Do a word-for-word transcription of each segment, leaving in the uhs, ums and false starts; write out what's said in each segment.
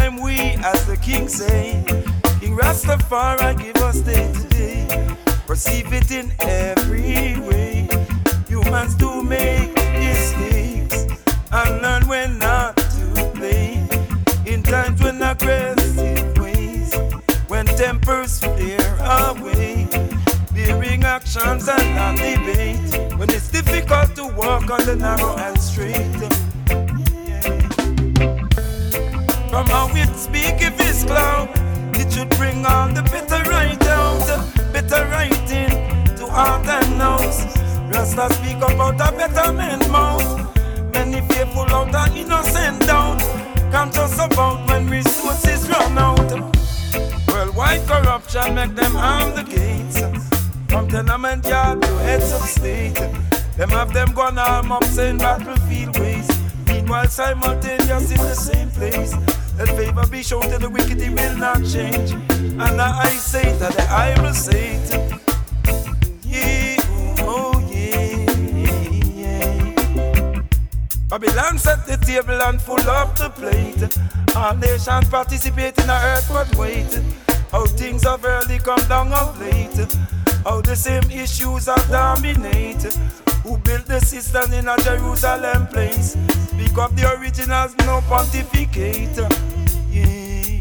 time we, as the king say, King Rastafari give us day to day. Perceive it in every way. Humans do make mistakes and learn when not to play. In times when aggressive ways, when tempers flare away, bearing actions and not debate. When it's difficult to walk on the narrow and straight. From how it speak if it's cloud, it should bring all the bitter right out. Bitter writing to heart and nose. Rasta speak about a better man mouth. Many fearful out and innocent down. Can't us about when resources run out. Worldwide corruption make them harm the gates. From tenement yard to heads of state. Them have them gone arm up saying battlefield ways. Meanwhile simultaneous in the same place. Let favor be shown to the wicked, it will not change. And I say that the I will say it. Yeah, oh yeah, yeah. Babylon set the table and full up the plate. All nations participate in the earth but wait. How things have early come down of late. How the same issues have dominated. Who built the system in a Jerusalem place? Speak of the originals, no pontificate. Yeah.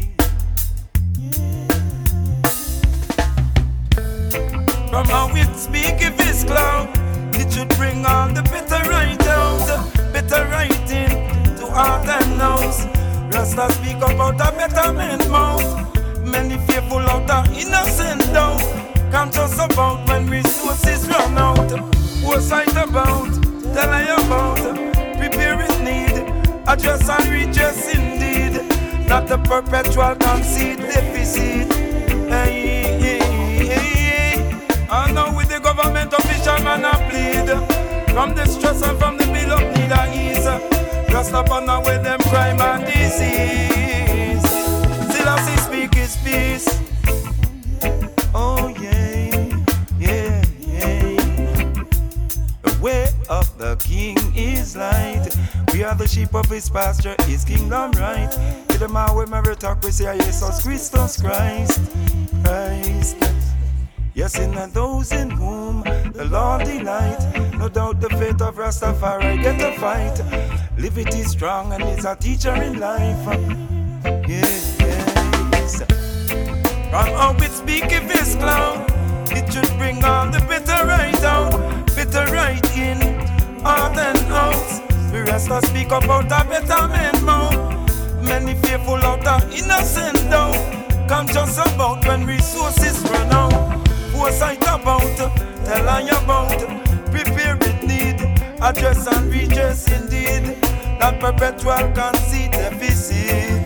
From how it speak if it's cloud, it should bring all the bitter right out. Bitter writing to heart and nose. Rasta speak about a better man mouth. Many fearful out the innocent down. Can't us about when resources run out. What's sight about? Tell I about. Prepare it need. Address and redress indeed. Not a perpetual conceit deficit. Hey, hey, hey, hey. I know with the government official man I plead. From the stress and from the bill of need I ease. Just upon the way them crime and disease. Still I see speak his peace. Oh yeah, yeah, yeah. The way of the king is light. We are the sheep of his pasture, his kingdom right. To the man when we talk, we say Jesus Christus Christ, Christ. Yes, in those in whom the Lord delight. No doubt the faith of Rastafari get a fight. Liberty is strong and is a teacher in life. Yes, yes. From how it speak if it's cloud, it should bring all the bitter right out. Bitter right in, heart and out. We Rasta speak about a better man mouth. Many fearful out the innocent down. Conscious about when resources run out. Foresight about, tell I about. Prepare it need, address and redress indeed. That perpetual conceit deficit.